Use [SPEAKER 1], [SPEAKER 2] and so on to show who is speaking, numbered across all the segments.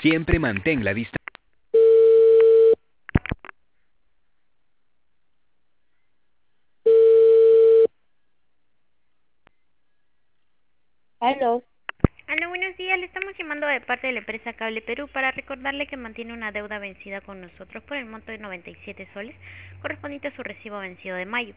[SPEAKER 1] Siempre mantén la distancia.
[SPEAKER 2] Aló.
[SPEAKER 3] Hola, buenos días. Le estamos llamando de parte de la empresa Cable Perú para recordarle que mantiene una deuda vencida con nosotros por el monto de 97 soles, correspondiente a su recibo vencido de mayo.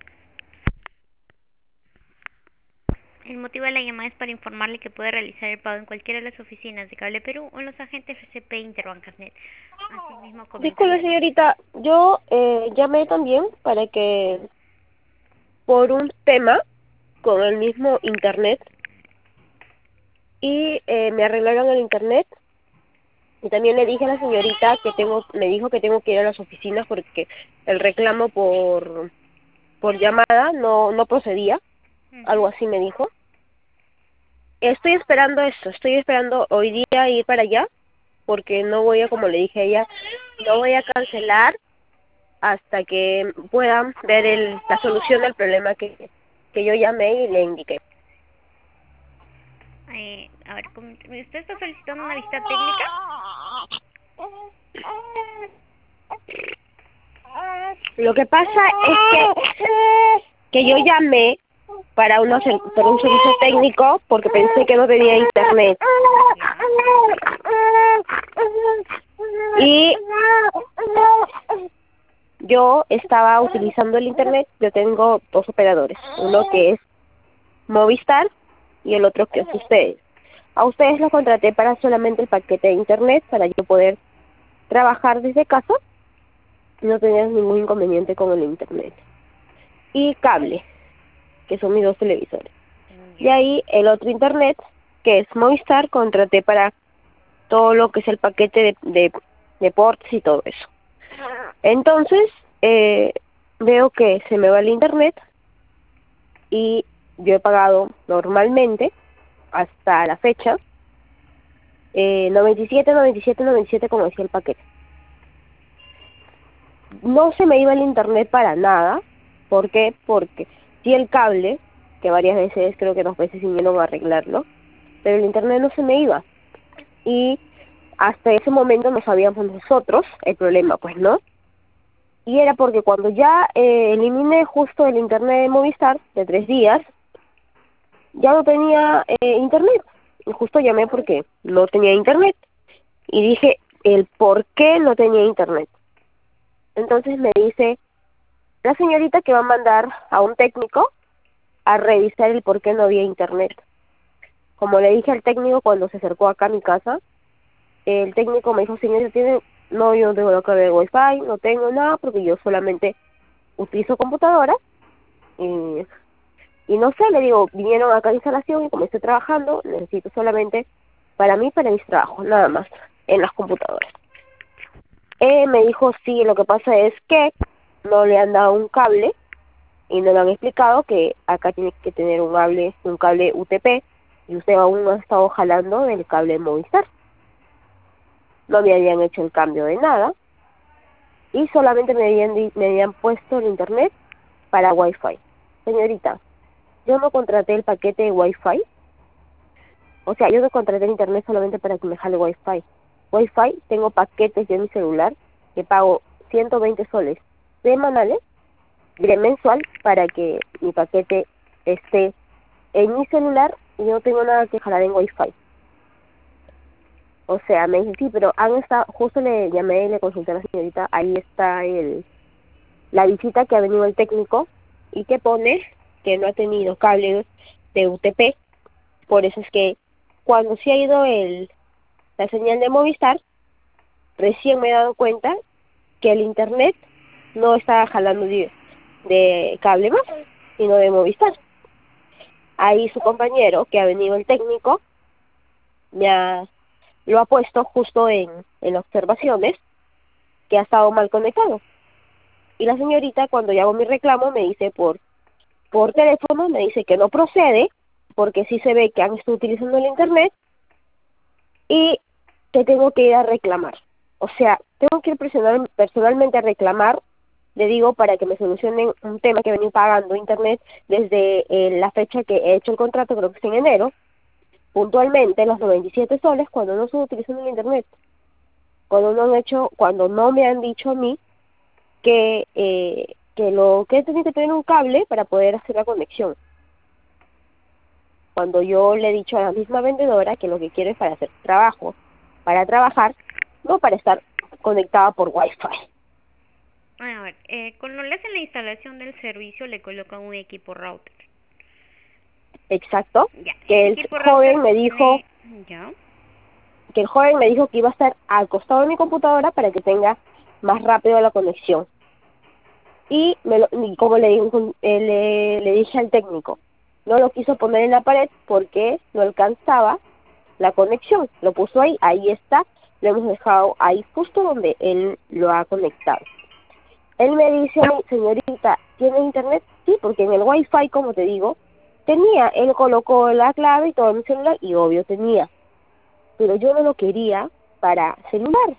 [SPEAKER 3] El motivo de la llamada es para informarle que puede realizar el pago en cualquiera de las oficinas de Cable Perú o en los agentes FCP Interbancasnet. Asimismo,
[SPEAKER 2] Disculpe,
[SPEAKER 3] comentarle.
[SPEAKER 2] señorita, yo llamé también para que, por un tema con el mismo internet, y me arreglaron el internet, y también le dije a la señorita que me dijo que tengo que ir a las oficinas porque el reclamo por llamada no procedía, algo
[SPEAKER 3] Ujú.
[SPEAKER 2] así me dijo. Estoy esperando esto, estoy esperando hoy día ir para allá, porque no voy a, como le dije a ella, no voy a cancelar hasta que puedan ver la solución del problema que yo llamé y le indiqué.
[SPEAKER 3] A ver, ¿usted está solicitando una visita técnica?
[SPEAKER 2] Lo que pasa es que yo llamé por un servicio técnico porque pensé que no tenía internet.
[SPEAKER 3] Ya.
[SPEAKER 2] Y yo estaba utilizando el internet. Yo tengo dos operadores, uno que es Movistar y el otro que es ustedes. A ustedes los contraté para solamente el paquete de internet, para yo poder trabajar desde casa y no tener ningún inconveniente con el internet. Y cable, que son mis dos televisores. Y
[SPEAKER 3] Ya.
[SPEAKER 2] ahí el otro internet, que es Movistar, contraté para todo lo que es el paquete de deportes y todo eso. Entonces, veo que se me va el internet y yo he pagado normalmente hasta la fecha 97, 97, 97 como decía el paquete. No se me iba el internet para nada. ¿Por qué? Porque sí el cable, que varias veces, creo que 2 veces vinieron a arreglarlo, pero el internet no se me iba. Y hasta ese momento no sabíamos nosotros el problema, pues, ¿no? Y era porque cuando ya eliminé justo el internet de Movistar de 3 días, ya no tenía internet. Y justo llamé porque no tenía internet. Y dije el por qué no tenía internet. Entonces me dice la señorita que va a mandar a un técnico a revisar el por qué no había internet. Como le dije al técnico cuando se acercó acá a mi casa, el técnico me dijo, señorita, ¿tiene? No, yo no tengo la clave de Wi-Fi, no tengo nada porque yo solamente utilizo computadora y, y no sé, le digo, vinieron acá a la instalación y como estoy trabajando, necesito solamente para mí, para mis trabajos, nada más, en las computadoras. Me dijo, sí, lo que pasa es que no le han dado un cable y no le han explicado que acá tiene que tener un cable UTP y usted aún no ha estado jalando del cable Movistar. No me habían hecho el cambio de nada y solamente me habían puesto el internet para Wi-Fi. Señorita, yo no contraté el paquete de Wi-Fi, o sea, yo no contraté el internet solamente para que me jale Wi-Fi. Wi-Fi, tengo paquetes yo en mi celular que pago 120 soles semanales, mensual, para que mi paquete esté en mi celular y no tengo nada que jalar en Wi-Fi. O sea, me dice, sí, pero han estado, justo le llamé y le consulté a la señorita, ahí está la visita que ha venido el técnico y que pone que no ha tenido cable de UTP, por eso es que cuando se ha ido la señal de Movistar, recién me he dado cuenta que el internet no estaba jalando de cable más, sino de Movistar. Ahí su compañero, que ha venido el técnico, lo ha puesto justo en observaciones, que ha estado mal conectado. Y la señorita, cuando yo hago mi reclamo, me dice por teléfono, me dice que no procede, porque sí se ve que han estado utilizando el internet, y que tengo que ir a reclamar. O sea, tengo que ir personalmente a reclamar, le digo, para que me solucionen un tema que he venido pagando internet desde la fecha que he hecho el contrato, creo que es en enero, puntualmente los 97 soles cuando no estoy utilizando el internet, cuando no me han dicho a mí que lo que tenía que tener un cable para poder hacer la conexión. Cuando yo le he dicho a la misma vendedora que lo que quiero es para hacer trabajo, para trabajar, no para estar conectada por Wi-Fi.
[SPEAKER 3] Bueno, a ver, cuando le hacen la instalación del servicio le colocan un equipo router.
[SPEAKER 2] Exacto.
[SPEAKER 3] Ya,
[SPEAKER 2] Que
[SPEAKER 3] ese
[SPEAKER 2] el
[SPEAKER 3] equipo
[SPEAKER 2] joven
[SPEAKER 3] router
[SPEAKER 2] me dijo
[SPEAKER 3] tiene... Ya.
[SPEAKER 2] que iba a estar al costado de mi computadora para que tenga más rápido la conexión. Y como le dije al técnico, no lo quiso poner en la pared porque no alcanzaba la conexión. Lo puso ahí está, lo hemos dejado ahí justo donde él lo ha conectado. Él me dice a mí, señorita, ¿tiene internet? Sí, porque en el Wi-Fi, como te digo, tenía. Él colocó la clave y todo en mi celular y obvio tenía. Pero yo no lo quería para celular.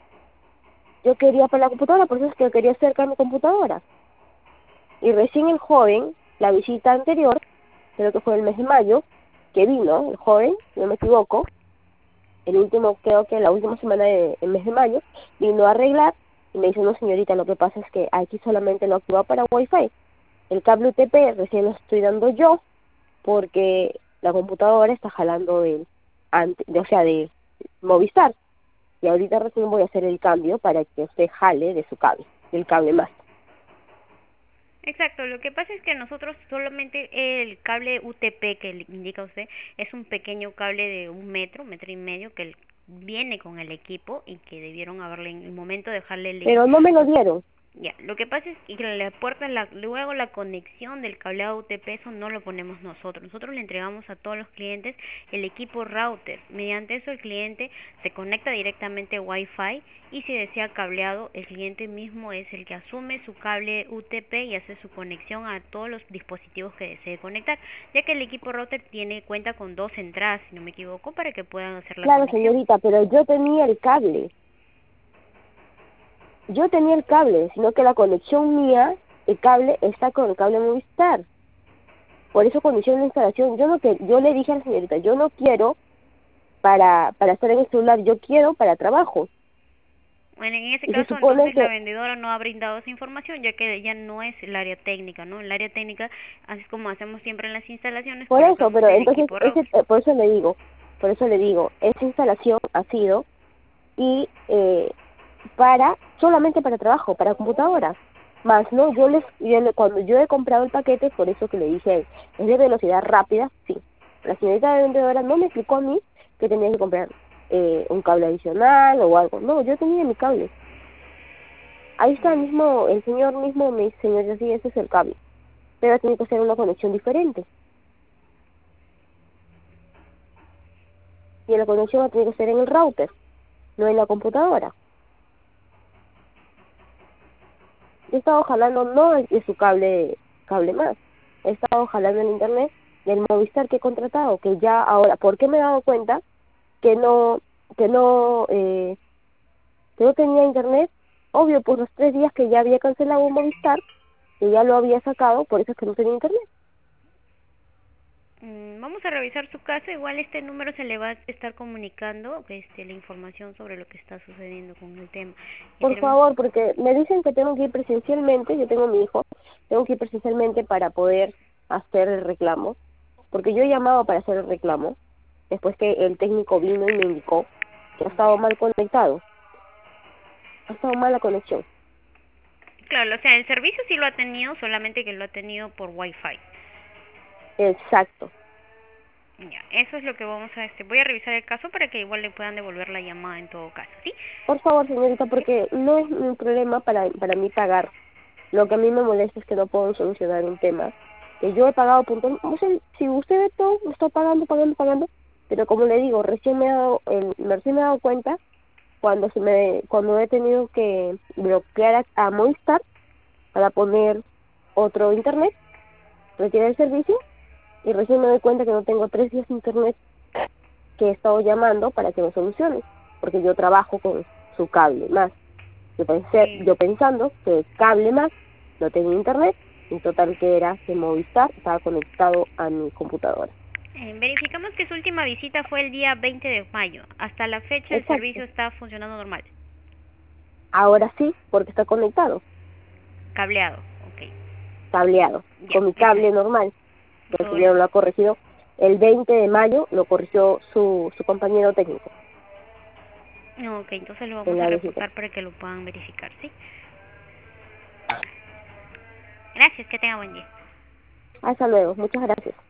[SPEAKER 2] Yo quería para la computadora, por eso es que quería cerca de mi computadora. Y recién el joven, la visita anterior, creo que fue el mes de mayo, que vino, el joven, si no me equivoco, creo que la última semana del mes de mayo, vino a arreglar y me dice, no señorita, lo que pasa es que aquí solamente lo activado para Wi-Fi. El cable UTP recién lo estoy dando yo porque la computadora está jalando de Movistar. Y ahorita recién voy a hacer el cambio para que usted jale de su cable, del cable más.
[SPEAKER 3] Exacto, lo que pasa es que nosotros solamente el cable UTP que le indica usted es un pequeño cable de 1 metro, 1 metro y medio que viene con el equipo y que debieron haberle en el momento de dejarle el
[SPEAKER 2] Pero no me lo dieron.
[SPEAKER 3] ya, lo que pasa es que la puerta, luego la conexión del cableado UTP, eso no lo ponemos nosotros. Nosotros le entregamos a todos los clientes el equipo router. Mediante eso el cliente se conecta directamente a Wi-Fi y si desea cableado, el cliente mismo es el que asume su cable UTP y hace su conexión a todos los dispositivos que desee conectar, ya que el equipo router cuenta con 2 entradas, si no me equivoco, para que puedan hacer la
[SPEAKER 2] Claro,
[SPEAKER 3] conexión.
[SPEAKER 2] señorita, pero yo tenía el cable. Yo tenía el cable, sino que la conexión mía, el cable está con el cable Movistar. Por eso cuando hicieron la instalación, yo le dije a la señorita, yo no quiero para estar en el celular, yo quiero para trabajo.
[SPEAKER 3] Bueno, en ese
[SPEAKER 2] Y se
[SPEAKER 3] caso,
[SPEAKER 2] supone
[SPEAKER 3] entonces la
[SPEAKER 2] que,
[SPEAKER 3] vendedora no ha brindado esa información, ya que ella no es el área técnica, ¿no? El área técnica, así es como hacemos siempre en las instalaciones,
[SPEAKER 2] por eso,
[SPEAKER 3] colocamos
[SPEAKER 2] pero
[SPEAKER 3] el
[SPEAKER 2] entonces,
[SPEAKER 3] equipo router.
[SPEAKER 2] por eso le digo, esa instalación ha sido y solamente para trabajo, para computadora. Más, no, cuando yo he comprado el paquete, por eso que le dije, es de velocidad rápida, sí. La señorita de vendedora no me explicó a mí que tenía que comprar un cable adicional o algo. No, yo tenía mi cable. Ahí está el señor mismo me dice, señor, sí, ese es el cable. Pero tiene que hacer una conexión diferente. Y la conexión va a tener que ser en el router, no en la computadora. Yo he estado jalando no de su cable más. He estado jalando el internet del Movistar que he contratado, que ya ahora, ¿por qué me he dado cuenta que no, que no, que no tenía internet? Obvio, por los 3 días que ya había cancelado un Movistar, que ya lo había sacado, por eso es que no tenía internet.
[SPEAKER 3] Vamos a revisar su caso, igual este número se le va a estar comunicando la información sobre lo que está sucediendo con el tema. Y
[SPEAKER 2] Por
[SPEAKER 3] tenemos,
[SPEAKER 2] favor, porque me dicen que tengo que ir presencialmente, yo tengo a mi hijo, tengo que ir presencialmente para poder hacer el reclamo, porque yo he llamado para hacer el reclamo, después que el técnico vino y me indicó que ha estado mal conectado, ha estado mal la conexión.
[SPEAKER 3] claro, o sea, el servicio sí lo ha tenido, solamente que lo ha tenido por Wi-Fi.
[SPEAKER 2] Exacto.
[SPEAKER 3] Ya, eso es lo que voy a revisar el caso para que igual le puedan devolver la llamada en todo caso, ¿sí?
[SPEAKER 2] Por favor, señorita, porque no es un problema para mí pagar. Lo que a mí me molesta es que no puedo solucionar un tema que yo he pagado punto. No sé, si usted ve todo, me estoy pagando, pero como le digo, recién me he dado cuenta cuando he tenido que bloquear a Movistar para poner otro internet, retirar el servicio y recién me doy cuenta que no tengo 3 días de internet que he estado llamando para que me solucione, porque yo trabajo con su cable más.
[SPEAKER 3] Sí.
[SPEAKER 2] Yo pensando que el cable más no tenía internet, en total que era que Movistar estaba conectado a mi computadora.
[SPEAKER 3] Verificamos que su última visita fue el día 20 de mayo. Hasta la fecha el
[SPEAKER 2] Exacto.
[SPEAKER 3] servicio está funcionando normal.
[SPEAKER 2] Ahora sí, porque está conectado,
[SPEAKER 3] Cableado, ok.
[SPEAKER 2] cableado,
[SPEAKER 3] Ya,
[SPEAKER 2] con mi
[SPEAKER 3] está
[SPEAKER 2] cable
[SPEAKER 3] bien.
[SPEAKER 2] normal. El
[SPEAKER 3] Todo
[SPEAKER 2] señor lo ha corregido. El 20 de mayo lo corrigió su compañero técnico
[SPEAKER 3] ok, entonces lo
[SPEAKER 2] en
[SPEAKER 3] vamos a
[SPEAKER 2] la visita.
[SPEAKER 3] reportar para que lo puedan verificar, ¿sí? Gracias, que tenga buen día.
[SPEAKER 2] Hasta luego, muchas gracias.